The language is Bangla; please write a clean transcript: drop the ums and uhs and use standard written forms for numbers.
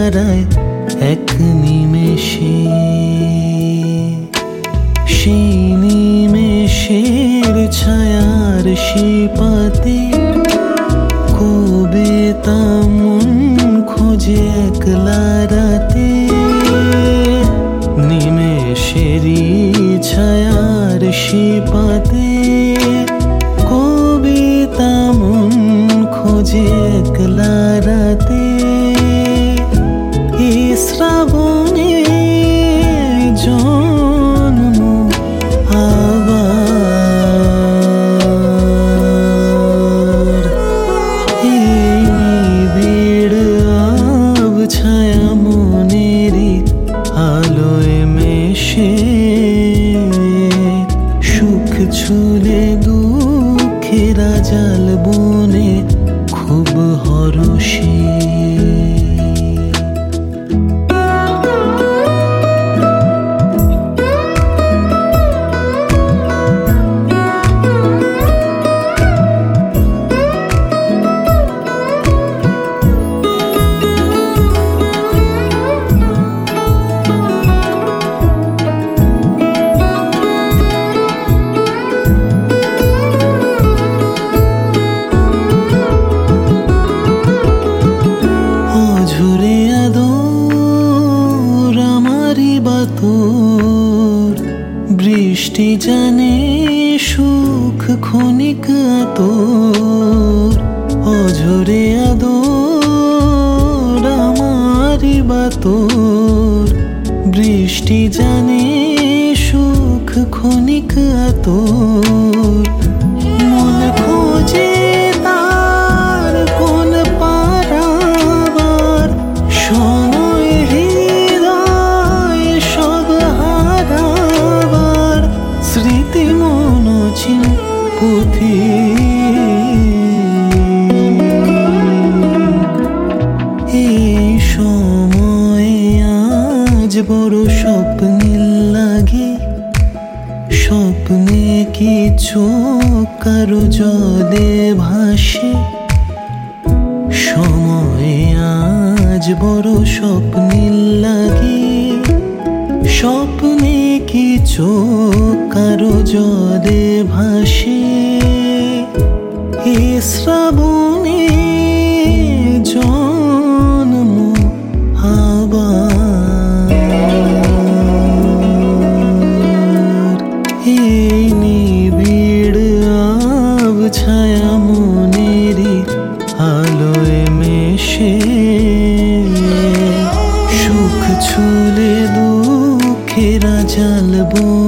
হারায় এক নিমেষে। সেই নিমেষের ছায়ার শিপাতে কবে তা মন খোঁজে একলা রাতে। নিমেষেরই ছায়ার শিপাতে কবে তা মন খোঁজে একলা রাতে। এই শ্রাবণে জন্ম আবার। এই নিবিড় আব ছায়া মনেরই আলোয় মেশে সুখ ছুলে দুঃখেরা জাল বনে খুব হরষে। ঝরে আদর আমারি বাতর, বৃষ্টি জানে সুখ ক্ষণিক আতর। অঝরে আদর আমারি বাতর, বৃষ্টি জানে সুখ ক্ষণিক আতর। মন খোঁজে তার কোন পারাবার, সময় হৃদয় সব হারাবার। স্মৃতি মনচিন পুঁথি এই সময় আজ বড় স্বপ্নিল লাগে। স্বপ্নে কিছু কারো জলে ভাসে। সময় আজ বড় স্বপ্নিল লাগে। স্বপ্নে কিছু কারো জলে ভাসে। এ শ্রাবণে জন্ম আবার। এই নিবিড় আব ছায়া মনেরই আলোয় মেশে সুখ ছুলে দুঃখেরা জাল বনে